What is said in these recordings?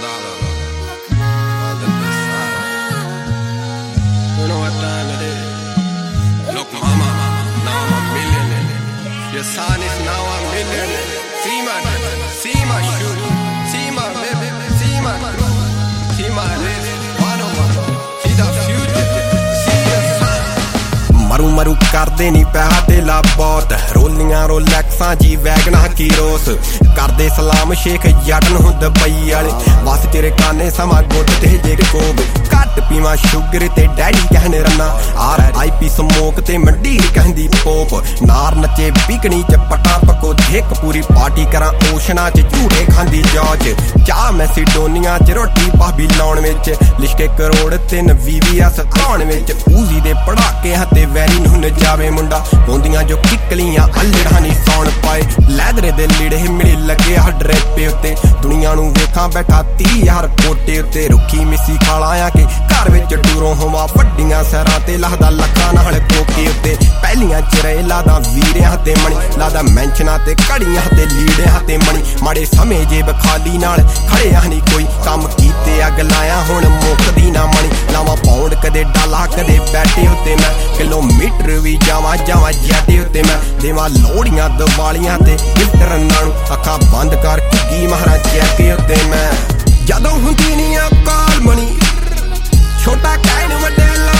You know what time it is? Look, mama, now I'm a millionaire. Your son is now a millionaire. See my shoe, see my baby, see my crew, see my race, see the future, see the sun. ਮਰੂ ਮਰੂ ਕਰਦੇ ਨੀ ਪੈਸਾ ਧੇਲਾ ਬਹੁਤ ਰੋਲੀਆਂ ਰੋਲੈਕਸਾਂ ਜੀ ਵੈਗਨਾਂ ਕੀ ਰੋਸ ਕਰਦੇ ਸਲਾਮ ਸ਼ੇਖ ਜੱਟ ਨੂੰ ਦੁਬਈ ਵਾਲੇ ਬਸ ਤੇਰੇ ਕਾਨੇ ਸਮਾਂ ਗੁੱਟ ਤੇ ਜੇ ਕੋਬ ਘੱਟ ਪੀਵਾਂ ਸ਼ੂਗਰ ਤੇ ਡੈਡੀ ਕਹਿੰਦੇ ਰੰਨਾ RIP ਸਮੋਕ ਤੇ ਮੰਡੀ ਕਹਿੰਦੀ ਪੋਪ ਨਾਰ ਨੱਚੇ ਬਿਕਣੀ ਚ ਪਟਾ ਪਕੋ ਧੇਕ ਪੂਰੀ ਪਾਰਟੀ ਕਰਾਂ ਓਸ਼ਨਾ ਚ ਝੂੜੇ ਖਾਂਦੀ ਜੌਚ ਚਾਹ ਮੈਸੀਡੋਨੀਆ ਚ ਰੋਟੀ ਭਾਬੀ ਲਾਉਣ ਵਿੱਚ ਲਿਸ਼ਕੇ ਕਰੋੜ 3 VVS ਧਾਉਣ ਵਿੱਚ ਊਜ਼ੀ ਦੇ ਪੜਾਕੇ ਹੱਥੇ ਵੈਰੀ ਨੂੰ ਨਜਾਵੇ ਮੁੰਡਾ ਹੁੰਦੀਆਂ ਜੋ ਕਿੱਕਲੀਆਂ ਅਲੜਾਂ ਨੀ ਸੌਣ ਪਾਏ ਲੈਦਰੇ ਦੇ ਲੀੜੇ ਮਿਲੇ ਲੱਗੇ ਆ ਡਰੇਪੇ ਉੱਤੇ ਦੁਨੀਆ ਨੂੰ ਵੇਖਾਂ ਬੈਠਾ 30,000 ਕੋਟੇ ਉੱਤੇ ਰੁੱਖੀ ਮਿੱਸੀ ਖਾਲਾ ਆ ਕੇ ਘਰ ਵਿੱਚ ਡੂਰੋਂ ਹੋਵਾਂ ਵੱਡੀਆਂ ਸਹਿਰਾਂ ਤੇ ਲਹਦਾ ਲੱਖਾਂ ਨਾਲ ਕੋਕੇ ਉੱਤੇ ਪਹਿਲੀਆਂ ਚਰੇ ਲਾਦਾ ਵੀਰਿਆਂ ਤੇ ਮਣੀ ਲਾਦਾ ਮੈਂਸ਼ਨਾਂ ਤੇ ਘੜੀਆਂ ਤੇ ਲੀੜਿਆਂ ਤੇ ਮਣੀ ਮਾੜੇ ਸਮੇਂ ਜੇਬ ਖਾਲੀ ਨਾਲ ਖੜਿਆ ਨਹੀਂ ਕੋਈ ਕੰਮ ਕੀਤੇ ਅੱਗ ਲਾਇਆ ਹੁਣ ਮੁੱਕਦੀ ਨਾ ਮਣੀ ਲਾਵਾਂ ਪਾਉਂਡ ਕਦੇ ਡਾਲਾ ਕਦੇ ਬੈਠੇ ਉੱਤੇ ਮੈਂ ਕਿਲੋਮੀਟਰ ਵੀ ਜਾਵਾਂ ਜੈਟੇ ਉੱਤੇ ਮੈਂ ਦੇਵਾਂ ਲੋੜੀਆਂ ਦਿਵਾਲੀਆਂ ਤੇ ਗਿਫਟ ਰੰਨਾਂ ਨੂੰ ਅੱਖਾਂ ਬੰਦ ਕਰ ਕੀ ਮਹਾਰਾ ਚੈਕੇ ਉੱਤੇ ਮੈਂ ਜਦੋਂ ਹੁੰਦੀ ਨੀ ਆ ਕਾਲ ਮਣੀ ਛੋਟਾ ਕਹਿਣ ਵੱਡੇ ਲਾ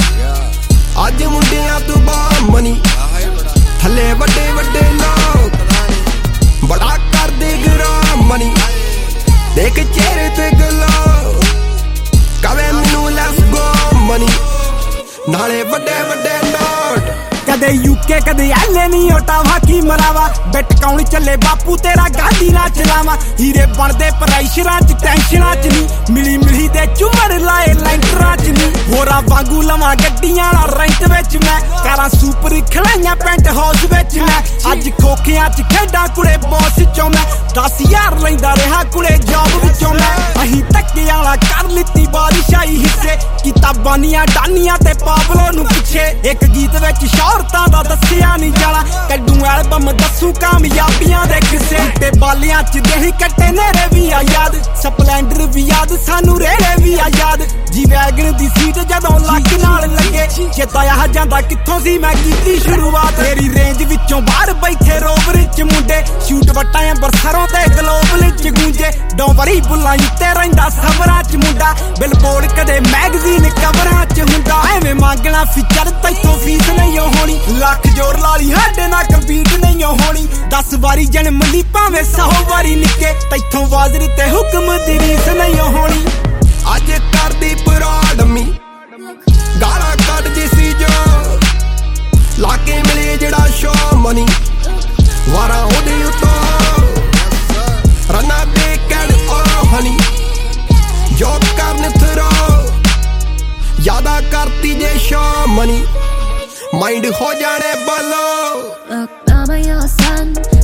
ਅੱਜ ਮੁੰਡਿਆਂ ਤੋਂ ਬਾਹਰ ਮਨੀ ਥੱਲੇ ਵੱਡੇ ਵੱਡੇ ਲੋਕ ਬੜਾ ਕਰਦੇ ਗਰਾਮ ਮਨੀ ਦੇਖ ਚਿਹਰੇ ਤੇ ਗਲੋ ਕਵੇ ਮੈਨੂੰ ਲੈਟਸ ਗੋ ਮਨੀ ਨਾਲੇ ਵੱਡੇ ਵੱਡੇ ਨੋਟ ਕਦੇ UK ਕਦੇ LA ਨਹੀਂ ਓਟਾਵਾ ਕੀ ਮਰਾਵਾ ਬਿਟ ਕੌਣ ਚੱਲੇ ਬਾਪੂ ਤੇਰਾ ਗਾਂਧੀ ਨਾ ਚਲਾਵਾ ਹੀਰੇ ਬਣਦੇ ਪ੍ਰੈਸ਼ਰਾਂ ਚ ਟੈਨਸ਼ਨਾਂ ਚ ਨਹੀਂ ਮਿਲੀ ਦੇ ਝੁਮਰ ਲਾਏ ਲੈਂਟਰਾਂ ਚ ਨਹੀਂ ਹੋਰਾਂ ਵਾਂਗੂ ਲਵਾਂ ਗੱਡੀਆਂ ਵਾਲਾ ਰੈਂਟ ਵਿੱਚ ਮੈਂ ਕਾਰਾਂ ਸੁਪਰ ਖਲਾਈਆਂ ਪੈਂਟ ਹਾਊਸ ਵਿੱਚ ਮੈਂ ਅੱਜ ਖੋਖਿਆਂ ਚ ਖੇਡਾਂ ਕੁੜੇ ਬੌਸ ਚੋਂ ਮੈਂ 10,000 ਲੈਂਦਾ ਰਿਹਾ ਕੁੜੇ ਜੌਬ ਵਿੱਚੋਂ ਮੈਂ ਅਹੀਂ ਧੱਕੇ ਵਾਲਾ ਕਰ ਲਿੱਤੀ ਬਾਰਿਸ਼ਾਈ ਹਿੱਸੇ ਕਿਤਾਬਾਂ ਨੀਆਂ ਡਾਨੀਆਂ ਤੇ ਪਾਬਲੋ ਨੂੰ ਪਿੱਛੇ ਇੱਕ ਗੀਤ ਵਿੱਚ ਸ਼ੌਹਰਤਾਂ ਦਾ ਦੱਸਿਆ ਨਹੀਂ ਜਾਣਾ ਕੱਢੂ ਐਲਬਮ ਦੱਸੂ ਕਾਮਯਾਬੀਆਂ ਦੇ ਕਿਸੇ ਤੇ ਬਾਲਿਆਂ ਚ ਦੇਹੀ ਕੱਟੇ ਨੇਰੇ ਵੀ ਆ ਯਾਦ ਸਪਲੈਂਡਰ ਵੀ ਯਾਦ ਸਾਨੂੰ ਰੇੜੇ ਵੀ ਆ ਯਾਦ ਜੀ ਵੈਗਨ ਦੀ ਸੀਟ ਜਦੋਂ ਲੱਕ ਨਾਲ ਲੱਗੇ ਚੇਤਾ ਆ ਜਾਂਦਾ ਕਿੱਥੋਂ ਸੀ ਮੈਂ ਕੀਤੀ ਸ਼ੁਰੂਆਤ ਤੇਰੀ ਰੇਂਜ ਵਿੱਚੋਂ ਬਾਹਰ ਬੈਠੇ ਰੋਵਰ ਚ ਮੁੰਡੇ ਸ਼ੂਟ ਵਟਾਂ ਬਰਸਰੋਂ ਤੇ ਗਲੋਬਲ ਚ ਗੂੰਜੇ ਡੋਂਵਰੀ ਬੁੱਲਾਂ ਉੱਤੇ ਰਹਿੰਦਾ ਸਬਰਾਂ ਚ ਮੁੰਡਾ ਬਿਲਬੋਰਡ ਕਦੇ ਮੈਗਜ਼ੀਨ ਕਵਰਾਂ ਚ ਹੁੰਦਾ ਐਵੇਂ ਮੰਗਣਾ ਫਿਚਰ ਤੈਥੋਂ ਫੀਸ ਨਹੀਂ ਹੋਣੀ ਲੱਖ ਜੋਰ ਲਾਲੀ ਸਾਡੇ ਨਾਲ ਕੰਪੀਟ ਨਹੀਂ ਹੋਣੀ 10 ਵਾਰੀ ਜਨਮ ਲਈ ਭਾਵੇਂ 100 ਵਾਰੀ ਨਿੱਕੇ ਤੈਥੋਂ ਵਾਜ਼ਰ ਤੇ ਹੁਕਮ ਦੀ ਰੀਸ ਨਹੀਂ ਹੋਣੀ ਅੱਜ ਕਰਦੀ ਬਰਾਡਮੀ ਗਾਲਾਂ ਕੱਢਦੀ ਸੀ ਜੋ ਲਾਕੇ ਮਿਲੇ ਜਿਹੜਾ ਸ਼ੋ ਮਨੀ ਵਾਰਾ ਉਹਦੇ ਉੱਤੋਂ ਰਨਾ ਦੇ ਕੈਡ ਓ ਹਨੀ ਜੋ ਕਰਨ ਥਰੋ ਯਾਦਾ ਕਰਤੀ ਜੇ ਸ਼ੋ ਮਨੀ ਮਾਈਂਡ ਹੋ ਜਾਣੇ ਬਲੋ Look, I'm your son